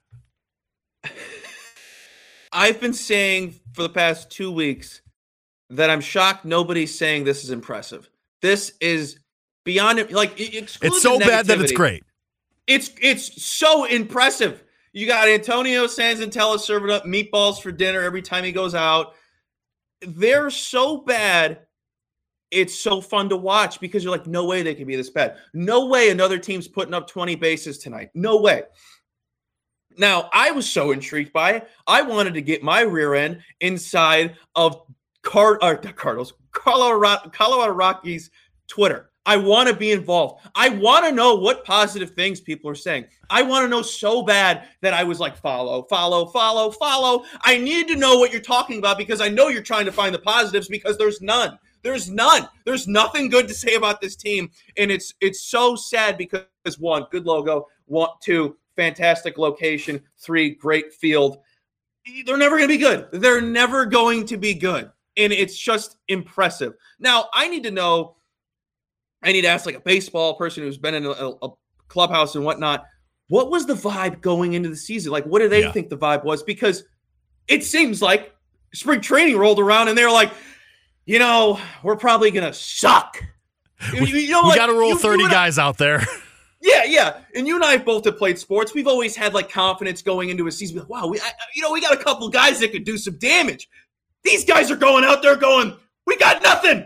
I've been saying for the past two weeks that I'm shocked nobody's saying this is impressive. This is beyond it. Like, it's so bad that it's great. It's it's so impressive. You got Antonio Sanzanella serving up meatballs for dinner every time he goes out. They're so bad. It's so fun to watch because you're like, no way they can be this bad. No way another team's putting up twenty bases tonight. No way. Now, I was so intrigued by it. I wanted to get my rear end inside of Card or Cardinals, Colorado, Colorado Rockies Twitter. I want to be involved. I want to know what positive things people are saying. I want to know so bad that I was like, follow, follow, follow, follow. I need to know what you're talking about because I know you're trying to find the positives because there's none. There's none. There's nothing good to say about this team. And it's it's so sad because one, good logo. One, two, fantastic location. Three, great field. They're never going to be good. They're never going to be good. And it's just impressive. Now, I need to know, I need to ask like a baseball person who's been in a, a clubhouse and whatnot, what was the vibe going into the season? Like, what do they yeah. think the vibe was? Because it seems like spring training rolled around and they're like, you know, we're probably going to suck. We, you know, we like, got to roll you, thirty you guys I, out there. Yeah, yeah. And you and I both have played sports. We've always had like confidence going into a season. Like, wow, we, I, you know, we got a couple guys that could do some damage. These guys are going out there going, we got nothing.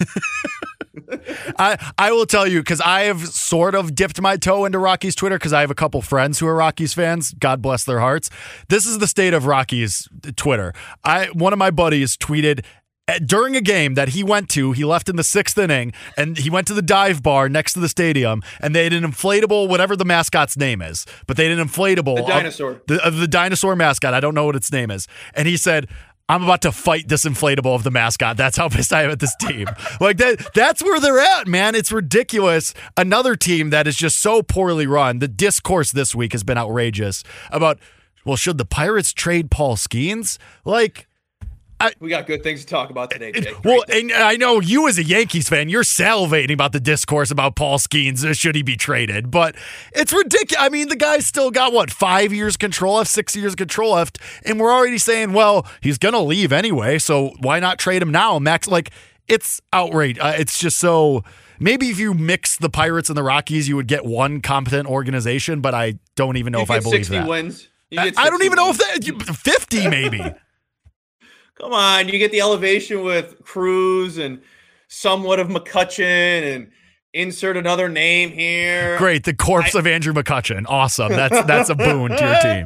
I I will tell you, because I have sort of dipped my toe into Rockies Twitter because I have a couple friends who are Rockies fans. God bless their hearts. This is the state of Rockies Twitter. I one of my buddies tweeted during a game that he went to, he left in the sixth inning, and he went to the dive bar next to the stadium, and they had an inflatable, whatever the mascot's name is, but they had an inflatable. The dinosaur. Of the, of the dinosaur mascot. I don't know what its name is. And he said, I'm about to fight this inflatable of the mascot. That's how pissed I am at this team. Like that, that's where they're at, man. It's ridiculous. Another team that is just so poorly run. The discourse this week has been outrageous about, well, should the Pirates trade Paul Skeens? Like, I, we got good things to talk about today, Jake. Well, and I know you as a Yankees fan, you're salivating about the discourse about Paul Skeens. Should he be traded? But it's ridiculous. I mean, the guy's still got, what, five years control left, six years control left, and we're already saying, well, he's going to leave anyway, so why not trade him now? Max, like, it's outrage. Uh, it's just so... Maybe if you mix the Pirates and the Rockies, you would get one competent organization, but I don't even know you if I believe sixty that. Wins. You I, get I don't even wins. know if that... fifty, maybe. Come on, you get the elevation with Cruz and somewhat of McCutchen and insert another name here. Great, the corpse I, of Andrew McCutchen. Awesome. That's that's a boon to your team.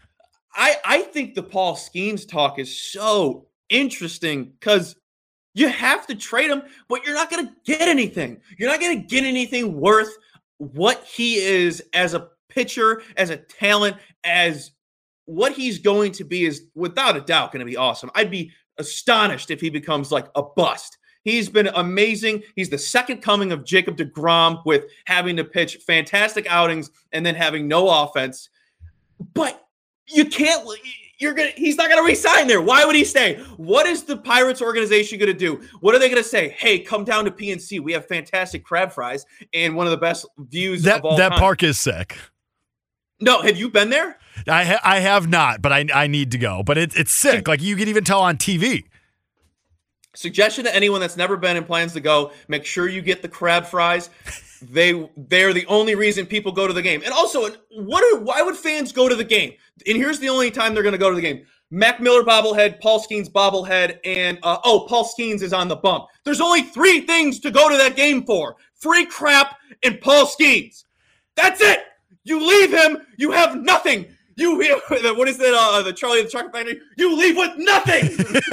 I, I think the Paul Skeens talk is so interesting because you have to trade him, but you're not going to get anything. You're not going to get anything worth what he is as a pitcher, as a talent, as what he's going to be is without a doubt going to be awesome. I'd be astonished if he becomes like a bust. He's been amazing. He's the second coming of Jacob deGrom with having to pitch fantastic outings and then having no offense. But you can't, you're going to, he's not going to resign there. Why would he stay? What is the Pirates organization going to do? What are they going to say? Hey, come down to P N C. We have fantastic crab fries and one of the best views that, of all that time. That park is sick. No, have you been there? I ha- I have not, but I I need to go. But it, it's sick. Like you can even tell on T V. Suggestion to anyone that's never been and plans to go: make sure you get the crab fries. They they're the only reason people go to the game. And also, what are why would fans go to the game? And here's the only time they're going to go to the game: Mac Miller bobblehead, Paul Skeens bobblehead, and uh, oh, Paul Skeens is on the bump. There's only three things to go to that game for: free crap and Paul Skeens. That's it. You leave him, you have nothing. You what is that? Uh, the Charlie and the Chocolate Factory. You leave with nothing.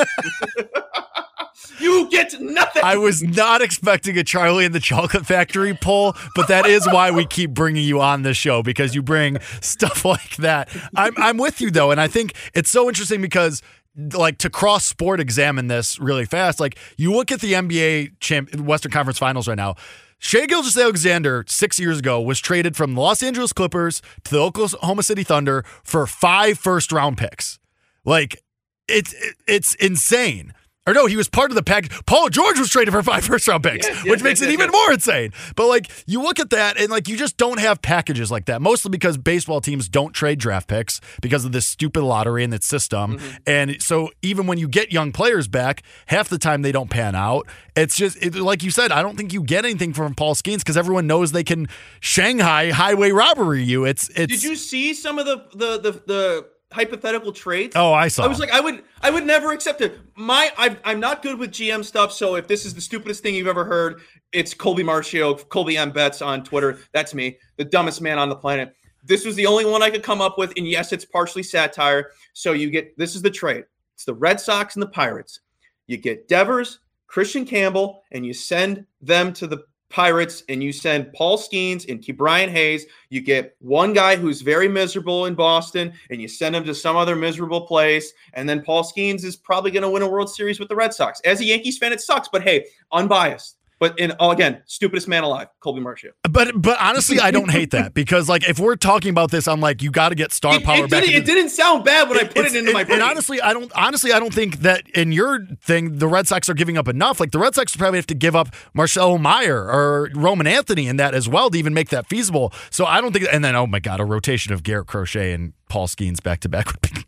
You get nothing. I was not expecting a Charlie and the Chocolate Factory poll, but that is why we keep bringing you on this show, because you bring stuff like that. I'm I'm with you though, and I think it's so interesting because, like, to cross sport examine this really fast. Like, you look at the N B A champ Western Conference Finals right now. Shai Gilgeous-Alexander, six years ago, was traded from the Los Angeles Clippers to the Oklahoma City Thunder for five first-round picks. Like, it's it's insane. Or no, he was part of the package. Paul George was traded for five first-round picks, yes, yes, which makes yes, it yes, even yes. more insane. But, like, you look at that, and, like, you just don't have packages like that, mostly because baseball teams don't trade draft picks because of this stupid lottery and its system. Mm-hmm. And so even when you get young players back, half the time they don't pan out. It's just, it, like you said, I don't think you get anything from Paul Skeens because everyone knows they can Shanghai highway robbery you. It's it's. Did you see some of the the the, the hypothetical trades? Oh, I saw. I was like, I would, I would never accept it. My, I've, I'm not good with G M stuff. So if this is the stupidest thing you've ever heard, it's Colby Marcio, Colby M Betts on Twitter. That's me, the dumbest man on the planet. This was the only one I could come up with, and yes, it's partially satire. So you get, this is the trade. It's the Red Sox and the Pirates. You get Devers, Christian Campbell, and you send them to the Pirates, and you send Paul Skeens and Ke'Bryan Hayes. You get one guy who's very miserable in Boston, and you send him to some other miserable place. And then Paul Skeens is probably going to win a World Series with the Red Sox. As a Yankees fan, it sucks, but hey, unbiased. But in oh, again, stupidest man alive, Colby Marcio. But but honestly, I don't hate that because, like, if we're talking about this, I'm like, you got to get star it, power it back. Didn't, into, it didn't sound bad when it, I put it into it, my brain. And honestly, I don't. Honestly, I don't think that in your thing, the Red Sox are giving up enough. Like the Red Sox probably have to give up Marcelo Meyer or Roman Anthony in that as well to even make that feasible. So I don't think. And then, oh my God, a rotation of Garrett Crochet and Paul Skeens back to back would be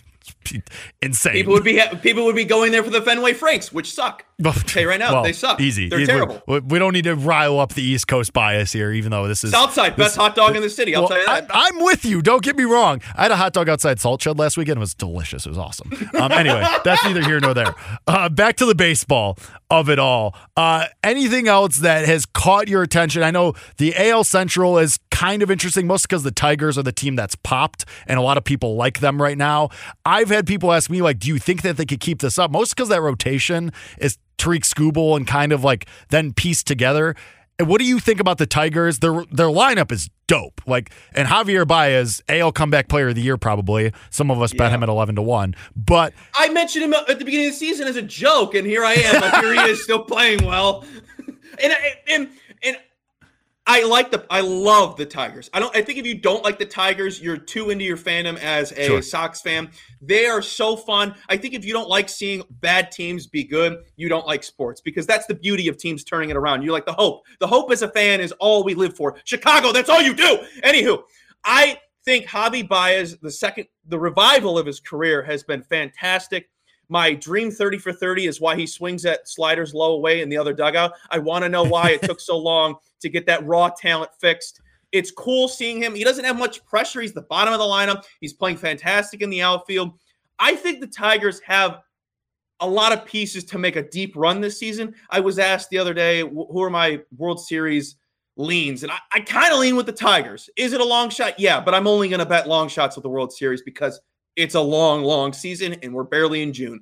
insane. People would be people would be going there for the Fenway Franks, which suck. I'll tell you right now, well, they suck. Easy. They're we, terrible. We, we don't need to rile up the East Coast bias here, even though this is Southside, this, best hot dog in the city. I'll well, tell you that. I, I'm with you. Don't get me wrong. I had a hot dog outside Salt Shed last weekend. It was delicious. It was awesome. Um, anyway, that's neither here nor there. Uh, back to the baseball of it all. Uh, anything else that has caught your attention? I know the A L Central is kind of interesting, mostly because the Tigers are the team that's popped, and a lot of people like them right now. I've had people ask me, like, do you think that they could keep this up? Mostly because that rotation is Tariq Skubal and kind of like then pieced together. And what do you think about the Tigers? Their their lineup is dope. Like, and Javier Baez, A L Comeback Player of the Year probably. Some of us bet Yeah. him at eleven to one. But I mentioned him at the beginning of the season as a joke, and here I am. Like, here he is, still playing well. and and and I like the I love the Tigers. I don't I think if you don't like the Tigers, you're too into your fandom as a Sure. Sox fan. They are so fun. I think if you don't like seeing bad teams be good, you don't like sports, because that's the beauty of teams turning it around. You like the hope. The hope as a fan is all we live for. Chicago, that's all you do. Anywho, I think Javi Baez, the second the revival of his career has been fantastic. My dream thirty for thirty is why he swings at sliders low away in the other dugout. I want to know why it took so long to get that raw talent fixed. It's cool seeing him. He doesn't have much pressure. He's the bottom of the lineup. He's playing fantastic in the outfield. I think the Tigers have a lot of pieces to make a deep run this season. I was asked the other day, who are my World Series leans? And I, I kind of lean with the Tigers. Is it a long shot? Yeah, but I'm only going to bet long shots with the World Series because it's a long, long season, and we're barely in June.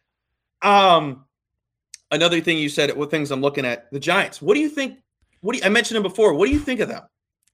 Um, another thing you said, what things I'm looking at, the Giants. What do you think? What do you, I mentioned them before. What do you think of them?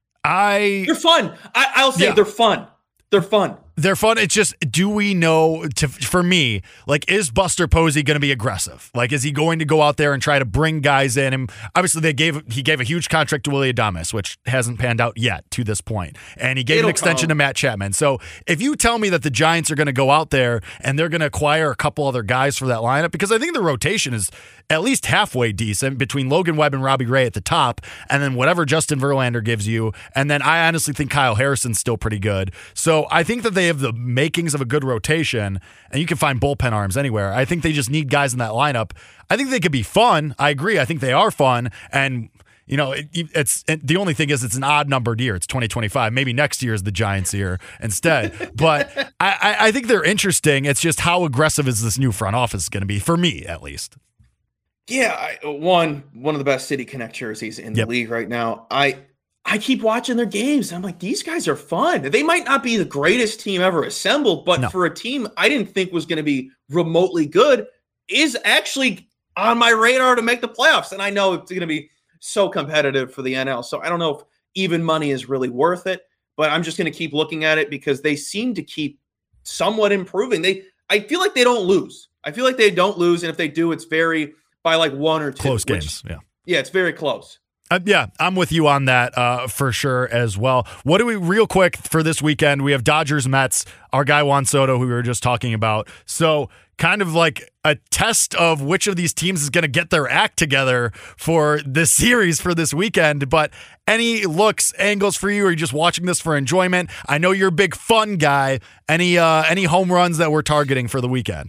I They're fun. I, I'll say Yeah. they're fun. They're fun. They're fun. It's just, do we know, to, for me, like, is Buster Posey going to be aggressive? Like, is he going to go out there and try to bring guys in? And obviously, they gave he gave a huge contract to Willy Adames, which hasn't panned out yet to this point. And he gave It'll an extension come. to Matt Chapman. So if you tell me that the Giants are going to go out there and they're going to acquire a couple other guys for that lineup, because I think the rotation is at least halfway decent between Logan Webb and Robbie Ray at the top, and then whatever Justin Verlander gives you. And then I honestly think Kyle Harrison's still pretty good. So I think that they have the makings of a good rotation, and you can find bullpen arms anywhere. I think they just need guys in that lineup. I think they could be fun. I agree. I think they are fun. And, you know, it, it's it, the only thing is it's an odd numbered year. It's twenty twenty-five. Maybe next year is the Giants' year instead. But I, I, I think they're interesting. It's just how aggressive is this new front office going to be, for me at least. Yeah, I, one one of the best City Connect jerseys in Yep. the league right now. I I keep watching their games. I'm like, these guys are fun. They might not be the greatest team ever assembled, but No. for a team I didn't think was going to be remotely good, is actually on my radar to make the playoffs. And I know it's going to be so competitive for the N L. So I don't know if even money is really worth it, but I'm just going to keep looking at it because they seem to keep somewhat improving. They I feel like they don't lose. I feel like they don't lose, and if they do, it's very by like one or two. Close which- games, yeah. Yeah, it's very close. Uh, yeah, I'm with you on that uh, for sure as well. What do we, real quick, for this weekend, we have Dodgers, Mets, our guy Juan Soto, who we were just talking about. So kind of like a test of which of these teams is going to get their act together for this series for this weekend. But any looks, angles for you? Or are you just watching this for enjoyment? I know you're a big fun guy. Any uh, any home runs that we're targeting for the weekend?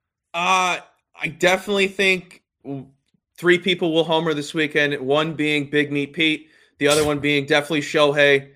Uh, I definitely think three people will homer this weekend. One being Big Meat Pete, the other one being definitely Shohei.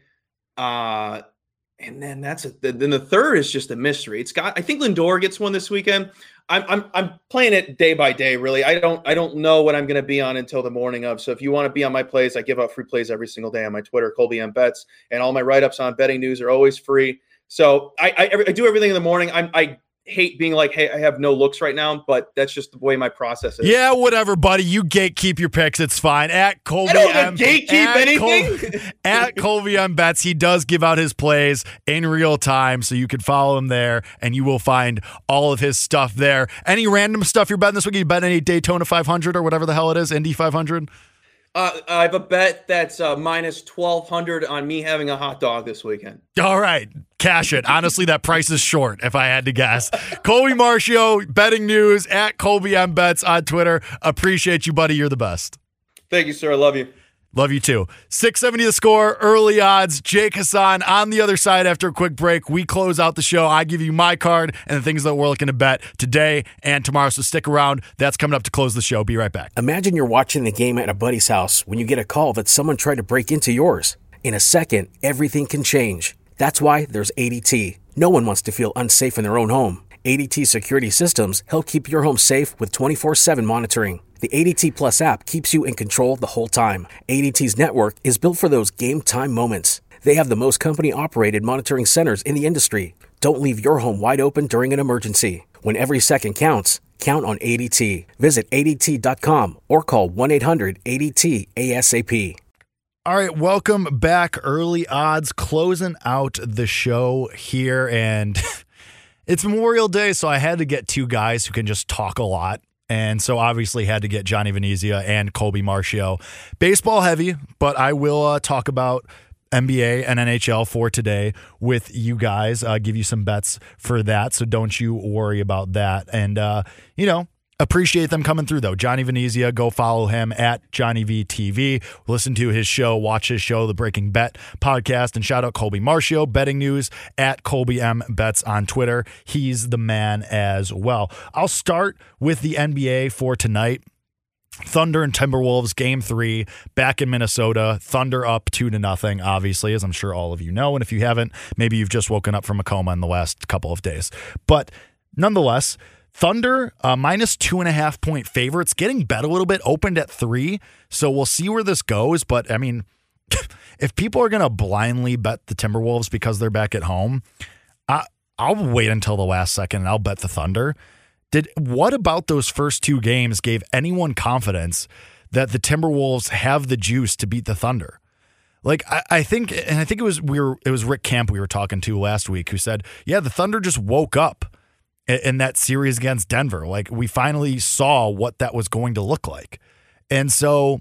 Uh, and then that's it. Then the third is just a mystery. It's got. I think Lindor gets one this weekend. I'm I'm I'm playing it day by day. Really, I don't I don't know what I'm going to be on until the morning of. So if you want to be on my plays, I give out free plays every single day on my Twitter, Colby M Bets, and all my write ups on betting news are always free. So I I, I do everything in the morning. I'm I. hate being like, hey, I have no looks right now, but that's just the way my process is. Yeah, whatever, buddy. You gatekeep your picks. It's fine. At Colby I don't M. gatekeep at anything. Col- at Colby M Bets, he does give out his plays in real time, so you can follow him there, and you will find all of his stuff there. Any random stuff you're betting this week? You bet any Daytona five hundred or whatever the hell it is, Indy five hundred? Uh, I have a bet that's uh, minus twelve hundred on me having a hot dog this weekend. All right. Cash it. Honestly, that price is short, if I had to guess. Colby Marcio, betting news, at Colby M Bets on Twitter. Appreciate you, buddy. You're the best. Thank you, sir. I love you. Love you too. six seventy the score, early odds. Jake Hassan on the other side after a quick break. We close out the show. I give you my card and the things that we're looking to bet today and tomorrow. So stick around. That's coming up to close the show. Be right back. Imagine you're watching the game at a buddy's house when you get a call that someone tried to break into yours. In a second, everything can change. That's why there's A D T. No one wants to feel unsafe in their own home. A D T security systems help keep your home safe with twenty-four seven monitoring. The A D T Plus app keeps you in control the whole time. A D T's network is built for those game time moments. They have the most company-operated monitoring centers in the industry. Don't leave your home wide open during an emergency. When every second counts, count on A D T. Visit A D T dot com or call one eight hundred A D T A S A P. All right, welcome back. Early Odds closing out the show here, and it's Memorial Day, so I had to get two guys who can just talk a lot, and so obviously had to get Johnny Venezia and Colby Marcio. Baseball heavy, but I will uh, talk about N B A and N H L for today with you guys. Uh, give you some bets for that, so don't you worry about that. And, uh, you know, appreciate them coming through, though. Johnny Venezia, go follow him at Johnny V T V. Listen to his show, watch his show, the Breaking Bet podcast, and shout out Colby Marcio, betting news at Colby M Bets on Twitter. He's the man as well. I'll start with the N B A for tonight. Thunder and Timberwolves, game three, back in Minnesota. Thunder up two to nothing, obviously, as I'm sure all of you know. And if you haven't, maybe you've just woken up from a coma in the last couple of days. But nonetheless, Thunder, uh, minus two and a half point favorites, getting bet a little bit, opened at three. So we'll see where this goes. But I mean, if people are going to blindly bet the Timberwolves because they're back at home, I, I'll wait until the last second and I'll bet the Thunder. Did what about those first two games gave anyone confidence that the Timberwolves have the juice to beat the Thunder? Like, I, I think, and I think it was we were it was Rick Kemp we were talking to last week who said, yeah, the Thunder just woke up in that series against Denver. Like, we finally saw what that was going to look like. And so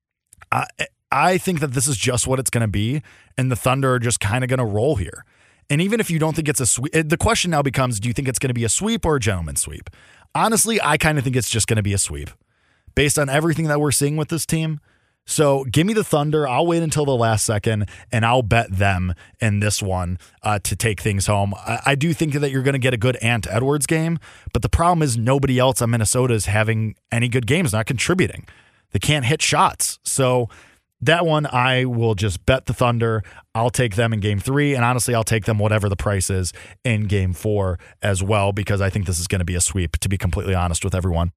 I I think that this is just what it's going to be, and the Thunder are just kind of going to roll here. And even if you don't think it's a sweep, the question now becomes, do you think it's going to be a sweep or a gentleman's sweep? Honestly, I kind of think it's just going to be a sweep based on everything that we're seeing with this team. So give me the Thunder. I'll wait until the last second, and I'll bet them in this one uh, to take things home. I, I do think that you're going to get a good Ant Edwards game, but the problem is nobody else on Minnesota is having any good games, not contributing. They can't hit shots. So that one, I will just bet the Thunder. I'll take them in game three, and honestly, I'll take them whatever the price is in game four as well, because I think this is going to be a sweep, to be completely honest with everyone.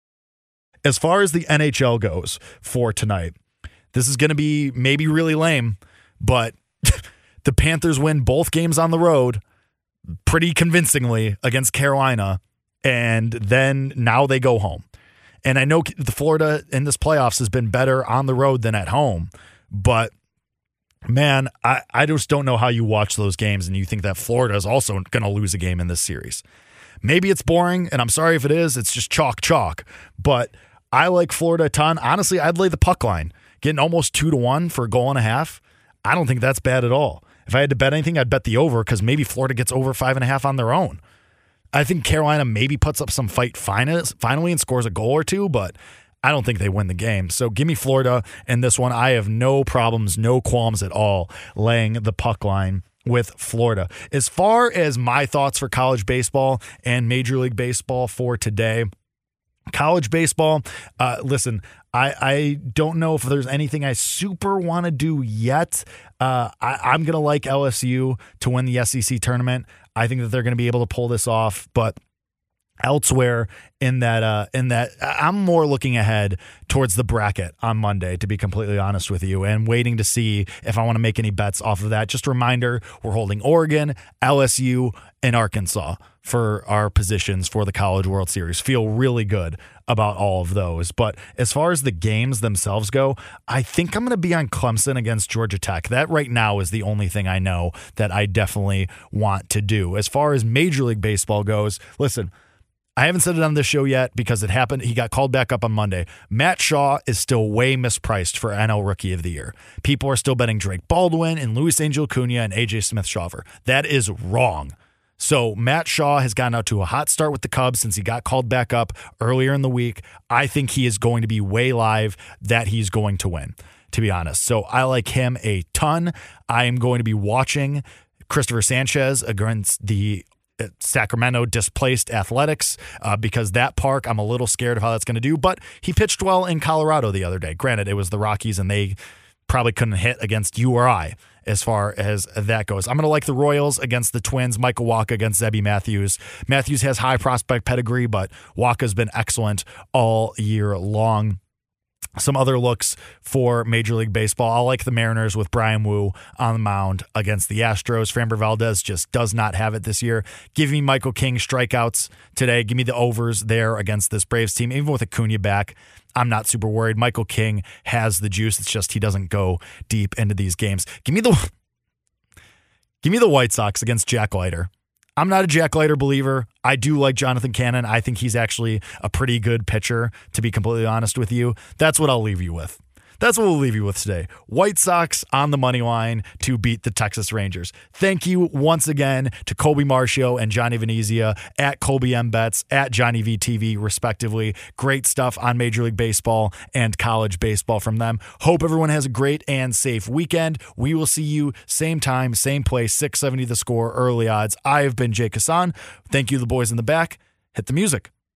As far as the N H L goes for tonight, this is going to be maybe really lame, but the Panthers win both games on the road pretty convincingly against Carolina, and then now they go home. And I know the Florida in this playoffs has been better on the road than at home, but man, I, I just don't know how you watch those games and you think that Florida is also going to lose a game in this series. Maybe it's boring, and I'm sorry if it is. It's just chalk chalk, but I like Florida a ton. Honestly, I'd lay the puck line, getting almost two to one for a goal and a half. I don't think that's bad at all. If I had to bet anything, I'd bet the over, because maybe Florida gets over five and a half on their own. I think Carolina maybe puts up some fight finally and scores a goal or two, but I don't think they win the game. So give me Florida in this one. I have no problems, no qualms at all laying the puck line with Florida. As far as my thoughts for college baseball and Major League Baseball for today, college baseball, uh, listen, I, I don't know if there's anything I super want to do yet. Uh, I, I'm going to like L S U to win the S E C tournament. I think that they're going to be able to pull this off, but elsewhere in that, uh, in that, I'm more looking ahead towards the bracket on Monday, to be completely honest with you, and waiting to see if I want to make any bets off of that. Just a reminder, we're holding Oregon, L S U, and Arkansas for our positions for the College World Series. Feel really good about all of those. But as far as the games themselves go, I think I'm going to be on Clemson against Georgia Tech. That right now is the only thing I know that I definitely want to do. As far as Major League Baseball goes, listen, I haven't said it on this show yet because it happened. He got called back up on Monday. Matt Shaw is still way mispriced for N L Rookie of the Year. People are still betting Drake Baldwin and Luis Angel Acuna and A J Smith-Shawver. That is wrong. So Matt Shaw has gotten out to a hot start with the Cubs since he got called back up earlier in the week. I think he is going to be way live that he's going to win, to be honest. So I like him a ton. I am going to be watching Christopher Sanchez against the Sacramento displaced Athletics uh, because that park, I'm a little scared of how that's going to do, but he pitched well in Colorado the other day. Granted, it was the Rockies and they probably couldn't hit against U R I as far as that goes. I'm going to like the Royals against the Twins, Michael Wacha against Zebby Matthews. Matthews has high prospect pedigree, but Wacha's been excellent all year long. some other looks for Major League Baseball. I like the Mariners with Brian Wu on the mound against the Astros. Framber Valdez just does not have it this year. Give me Michael King strikeouts today. Give me the overs there against this Braves team. Even with Acuna back, I'm not super worried. Michael King has the juice. It's just he doesn't go deep into these games. Give me the give me the White Sox against Jack Leiter. I'm not a Jack Leiter believer. I do like Jonathan Cannon. I think he's actually a pretty good pitcher, to be completely honest with you. That's what I'll leave you with. That's what we'll leave you with today. White Sox on the money line to beat the Texas Rangers. Thank you once again to Colby Marcio and Johnny Venezia at Colby M. Betts, at Johnny V T V, respectively. Great stuff on Major League Baseball and college baseball from them. Hope everyone has a great and safe weekend. We will see you same time, same place, six seventy The Score, early odds. I have been Jake Hassan. Thank you, the boys in the back. Hit the music.